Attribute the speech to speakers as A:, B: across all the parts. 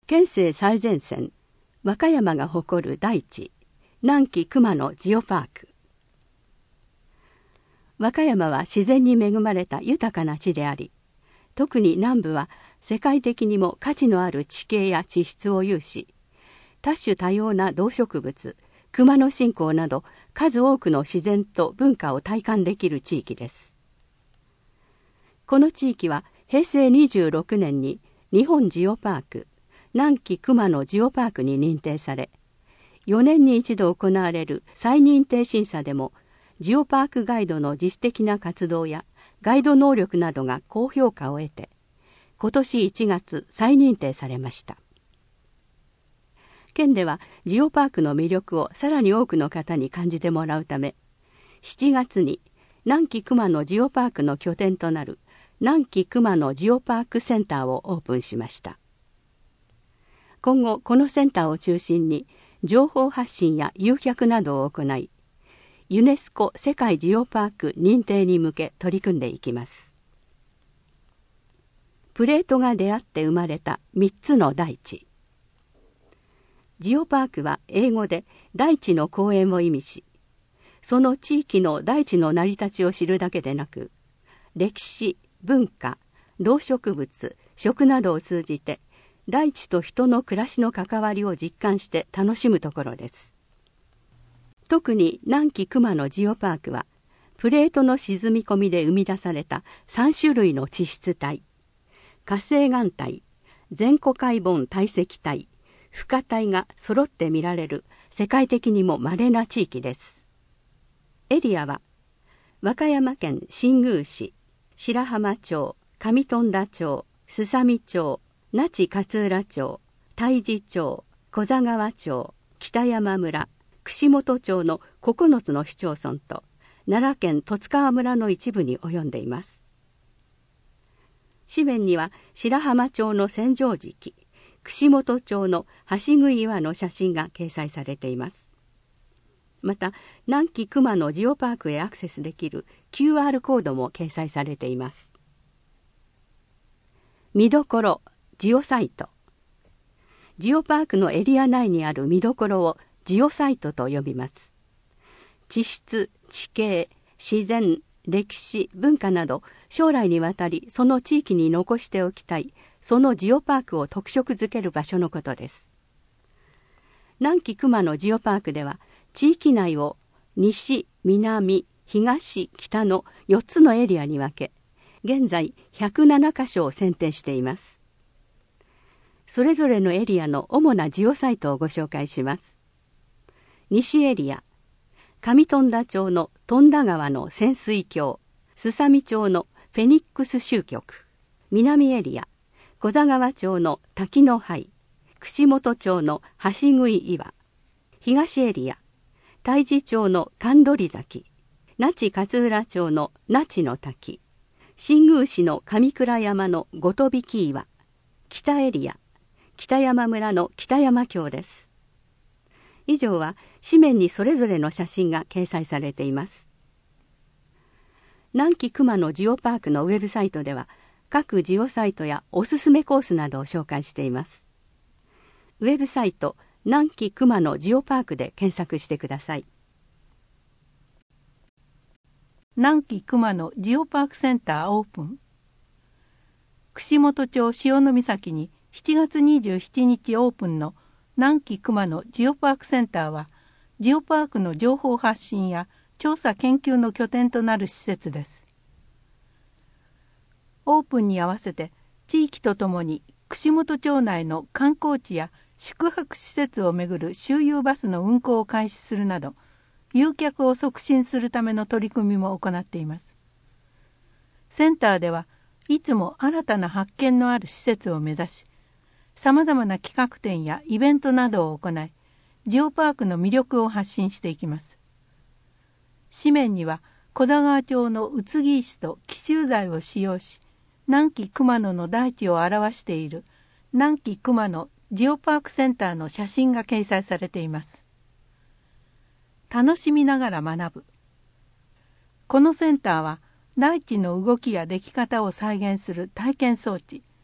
A: 県政最前線、和歌山が誇る大地、南紀熊野ジオパーク。和歌山は自然に恵まれた豊かな地であり、特に南部は世界的にも価値のある地形や地質を有し、多種多様な動植物、熊野信仰など数多くの自然と文化を体感できる地域です。この地域は平成26年に日本ジオパーク、南紀熊野ジオパークに認定され、4年に一度行われる再認定審査でもジオパークガイドの自主的な活動やガイド能力などが高評価を得て、今年1月再認定されました。県ではジオパークの魅力をさらに多くの方に感じてもらうため、7月に南紀熊野ジオパークの拠点となる南紀熊野ジオパークセンターをオープンしました。今後このセンターを中心に情報発信や誘客などを行い、ユネスコ世界ジオパーク認定に向け取り組んでいきます。プレートが出会って生まれた3つの大地。ジオパークは英語で大地の公園を意味し、その地域の大地の成り立ちを知るだけでなく、歴史、文化、動植物、食などを通じて大地と人の暮らしの関わりを実感して楽しむところです。特に南紀熊野ジオパークはプレートの沈み込みで生み出された3種類の地質体、火成岩帯、全固カイボン堆積体、付加体が揃って見られる世界的にも稀な地域です。エリアは和歌山県新宮市、白浜町、上富田町、すさみ町、那智勝浦町、太地町、古座川町、北山村、串本町の9つの市町村と奈良県十津川村の一部に及んでいます。紙面には白浜町の千畳敷、串本町の橋杭岩の写真が掲載されています。また南紀熊野ジオパークへアクセスできる QR コードも掲載されています。見どころ、ジオサイト。ジオパークのエリア内にある見どころをジオサイトと呼びます。地質、地形、自然、歴史、文化など将来にわたりその地域に残しておきたいそのジオパークを特色づける場所のことです。南紀熊野ジオパークでは地域内を西、南、東、北の4つのエリアに分け、現在107カ所を選定しています。それぞれのエリアの主なジオサイトをご紹介します。西エリア、上富田町の富田川の潜水橋、すさみ町のフェニックス集局。南エリア、古座川町の滝の灰、串本町の橋杭岩。東エリア、太地町の神取崎、那智勝浦町の那智の滝、新宮市の上倉山のごとびき岩。北エリア、北山村の北山峡です。以上は紙面にそれぞれの写真が掲載されています。南紀熊野ジオパークのウェブサイトでは各ジオサイトやおすすめコースなどを紹介しています。ウェブサイト南紀熊野ジオパークで検索してください。
B: 南紀熊野ジオパークセンターオープン。串本町潮岬に7月27日オープンの南紀熊野ジオパークセンターは、ジオパークの情報発信や調査研究の拠点となる施設です。オープンに合わせて地域とともに串本町内の観光地や宿泊施設をめぐる周遊バスの運行を開始するなど、誘客を促進するための取り組みも行っています。センターではいつも新たな発見のある施設を目指し、さまざまな企画展やイベントなどを行い、ジオパークの魅力を発信していきます。紙面には古座川町の宇津木石と紀州材を使用し、南紀熊野の大地を表している南紀熊野ジオパークセンターの写真が掲載されています。楽しみながら学ぶ。このセンターは大地の動きや出来方を再現する体験装置、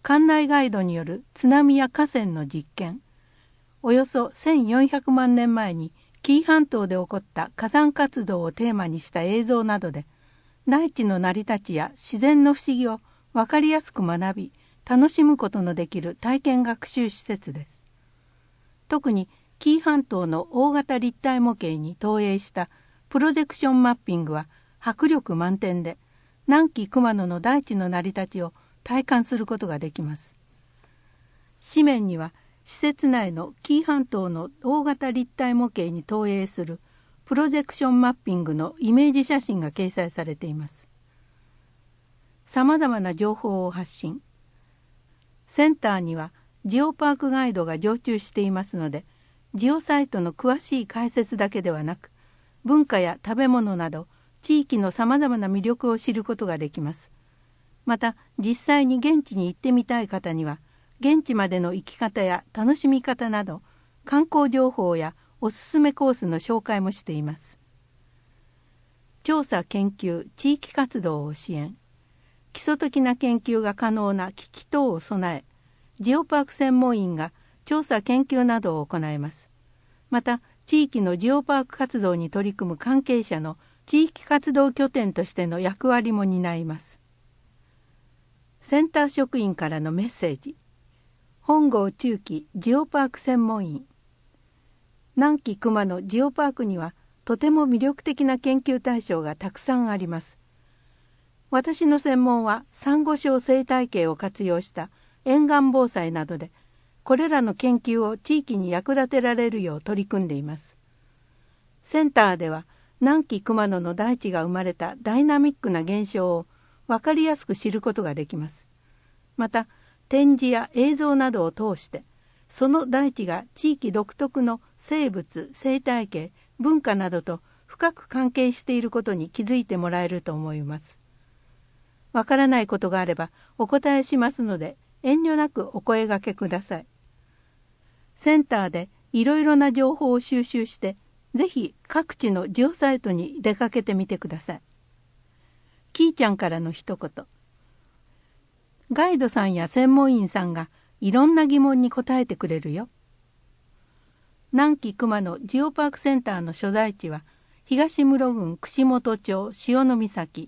B: 館内ガイドによる津波や河川の実験、およそ1400万年前に紀伊半島で起こった火山活動をテーマにした映像などで、大地の成り立ちや自然の不思議を分かりやすく学び楽しむことのできる体験学習施設です。特に紀伊半島の大型立体模型に投影したプロジェクションマッピングは迫力満点で、南紀熊野の大地の成り立ちを体感することができます。紙面には施設内の紀伊半島の大型立体模型に投影するプロジェクションマッピングのイメージ写真が掲載されています。さまざまな情報を発信。センターにはジオパークガイドが常駐していますので、ジオサイトの詳しい解説だけではなく、文化や食べ物など地域のさまざまな魅力を知ることができます。また実際に現地に行ってみたい方には、現地までの行き方や楽しみ方など観光情報やおすすめコースの紹介もしています。調査研究地域活動を支援、基礎的な研究が可能な機器等を備え、ジオパーク専門員が調査研究などを行います。また地域のジオパーク活動に取り組む関係者の地域活動拠点としての役割も担います。センター職員からのメッセージ。本郷中期ジオパーク専門員。南紀熊野ジオパークにはとても魅力的な研究対象がたくさんあります。私の専門はサンゴ礁生態系を活用した沿岸防災などで、これらの研究を地域に役立てられるよう取り組んでいます。センターでは南紀熊野の大地が生まれたダイナミックな現象を分かりやすく知ることができます。また展示や映像などを通して、その大地が地域独特の生物、生態系、文化などと深く関係していることに気づいてもらえると思います。わからないことがあればお答えしますので、遠慮なくお声掛けください。センターでいろいろな情報を収集して、ぜひ各地のジオサイトに出かけてみてください。キーちゃんからの一言。ガイドさんや専門員さんがいろんな疑問に答えてくれるよ。南紀熊野ジオパークセンターの所在地は、東室郡串本町潮岬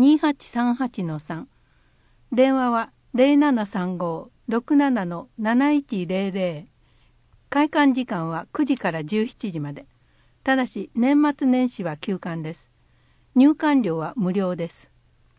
B: 2838-3。電話は 0735-67-7100。開館時間は9時から17時まで。ただし年末年始は休館です。入館料は無料です。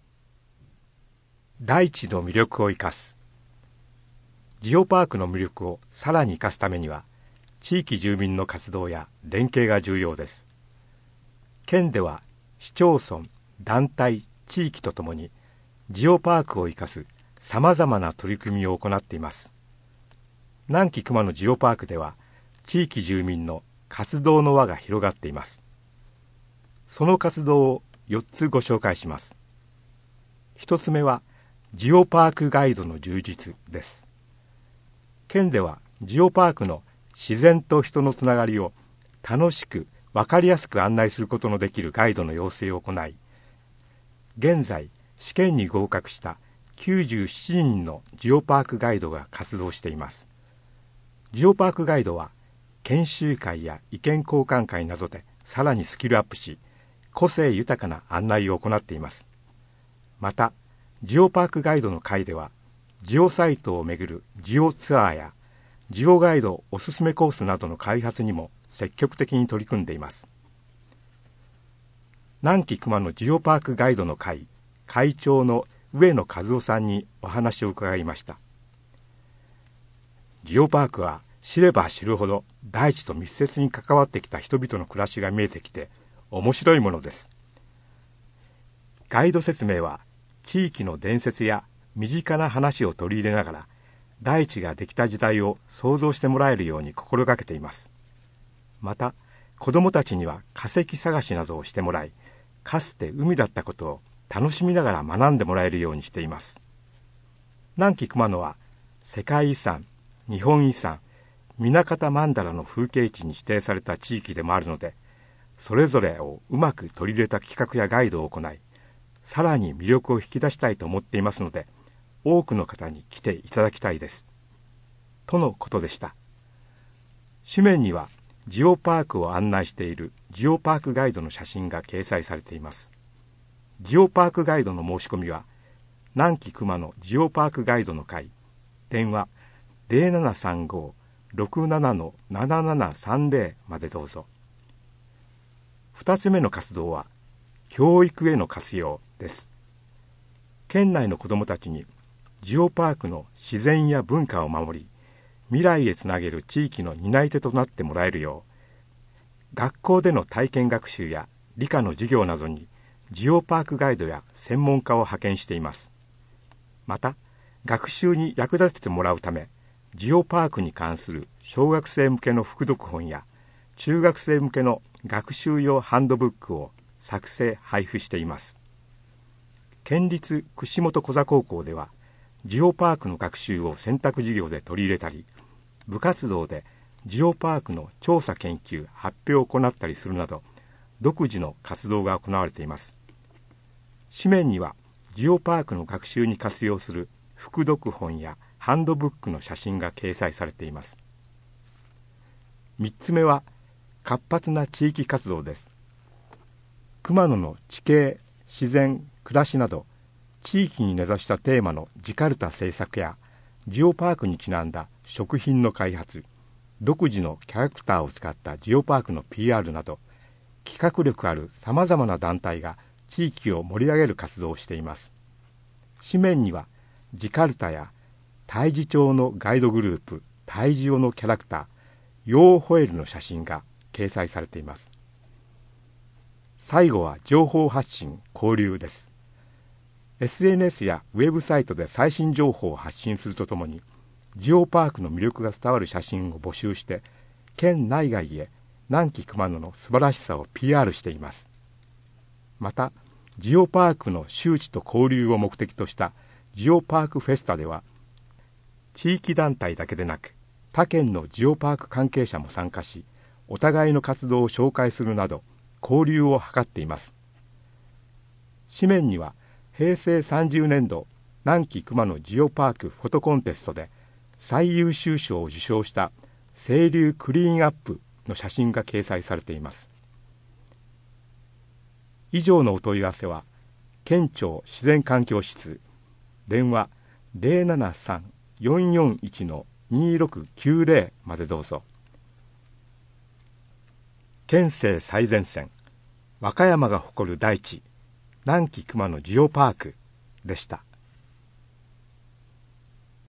C: 大地の魅力を生かす。ジオパークの魅力をさらに生かすためには、地域住民の活動や連携が重要です。県では市町村、団体、地域とともにジオパークを生かすさまざまな取り組みを行っています。南紀熊野ジオパークでは、地域住民の活動の輪が広がっています。その活動を4つご紹介します。1つ目はジオパークガイドの充実です。県ではジオパークの自然と人のつながりを楽しく分かりやすく案内することのできるガイドの養成を行い、現在試験に合格した97人のジオパークガイドが活動しています。ジオパークガイドは研修会や意見交換会などでさらにスキルアップし、個性豊かな案内を行っています。またジオパークガイドの会では、ジオサイトをめぐるジオツアーやジオガイドおすすめコースなどの開発にも積極的に取り組んでいます。南紀熊野ジオパークガイドの会会長の上野和夫さんにお話を伺いました。ジオパークは知れば知るほど大地と密接に関わってきた人々の暮らしが見えてきて面白いものです。ガイド説明は地域の伝説や身近な話を取り入れながら、大地ができた時代を想像してもらえるように心がけています。また子どもたちには化石探しなどをしてもらい、かつて海だったことを楽しみながら学んでもらえるようにしています。南紀熊野は世界遺産、日本遺産、南方曼荼羅の風景地に指定された地域でもあるので、それぞれをうまく取り入れた企画やガイドを行い、さらに魅力を引き出したいと思っていますので、 多くの方に来ていただきたいです。とのことでした。紙面にはジオパークを案内しているジオパークガイドの写真が掲載されています。ジオパークガイドの申し込みは、南紀熊野ジオパークガイドの会、電話 0735-67-7730 までどうぞ。2つ目の活動は、教育への活用です。県内の子どもたちにジオパークの自然や文化を守り、未来へつなげる地域の担い手となってもらえるよう、学校での体験学習や理科の授業などにジオパークガイドや専門家を派遣しています。また、学習に役立ててもらうため、ジオパークに関する小学生向けの副読本や中学生向けの学習用ハンドブックを作成・配布しています。県立串本小座高校では、ジオパークの学習を選択授業で取り入れたり、部活動でジオパークの調査研究・発表を行ったりするなど、独自の活動が行われています。紙面にはジオパークの学習に活用する副読本やハンドブックの写真が掲載されています。3つ目は活発な地域活動です。熊野の地形、自然、暮らしなど地域に根ざしたテーマのジカルタ制作やジオパークにちなんだ食品の開発、独自のキャラクターを使ったジオパークの PR など、企画力あるさまざまな団体が地域を盛り上げる活動をしています。紙面にはジカルタや太地町のガイドグループ太地オのキャラクターヨーホエルの写真が掲載されています。最後は情報発信・交流です。SNS やウェブサイトで最新情報を発信するとともに、ジオパークの魅力が伝わる写真を募集して県内外へ南紀熊野の素晴らしさを PR しています。また、ジオパークの周知と交流を目的としたジオパークフェスタでは、地域団体だけでなく他県のジオパーク関係者も参加し、お互いの活動を紹介するなど交流を図っています。紙面には平成30年度南紀熊野ジオパークフォトコンテストで最優秀賞を受賞した清流クリーンアップの写真が掲載されています。以上のお問い合わせは県庁自然環境室、電話 073-441-2690 までどうぞ。県政最前線、和歌山が誇る大地、南紀熊野ジオパークでした。